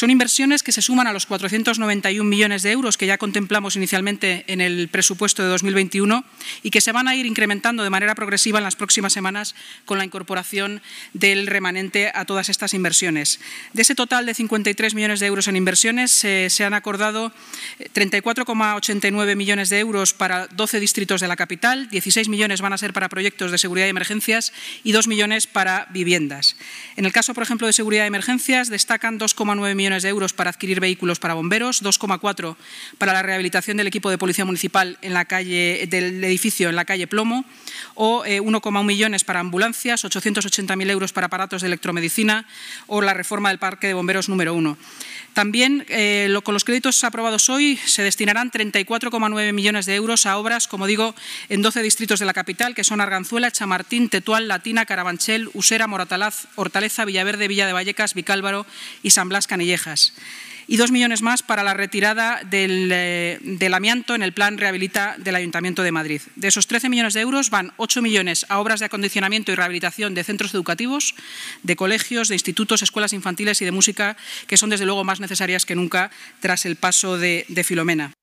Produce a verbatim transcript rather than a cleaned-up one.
Son inversiones que se suman a los cuatrocientos noventa y un millones de euros que ya contemplamos inicialmente en el presupuesto de dos mil veintiuno y que se van a ir incrementando de manera progresiva en las próximas semanas con la incorporación del remanente a todas estas inversiones. De ese total de cincuenta y tres millones de euros en inversiones, eh, se han acordado treinta y cuatro coma ochenta y nueve millones de euros para doce distritos de la capital, dieciséis millones van a ser para proyectos de seguridad y emergencias y dos millones para viviendas. En el caso, por ejemplo, de seguridad y emergencias, destacan dos coma nueve millones de euros para adquirir vehículos para bomberos, dos coma cuatro para la rehabilitación del equipo de policía municipal en la calle, del edificio en la calle Plomo, o eh, uno coma uno millones para ambulancias, ochocientos ochenta mil euros para aparatos de electromedicina o la reforma del parque de bomberos número uno. También, eh, lo, con los créditos aprobados hoy, se destinarán treinta y cuatro coma nueve millones de euros a obras, como digo, en doce distritos de la capital, que son Arganzuela, Chamartín, Tetual, Latina, Carabanchel, Usera, Moratalaz, Hortaleza, Villaverde, Villa de Vallecas, Vicálvaro y San Blas Canillejas. Y dos millones más para la retirada del, eh, del amianto en el plan Rehabilita del Ayuntamiento de Madrid. De esos trece millones de euros van ocho millones a obras de acondicionamiento y rehabilitación de centros educativos, de colegios, de institutos, escuelas infantiles y de música, que son desde luego más necesarias que nunca tras el paso de, de Filomena.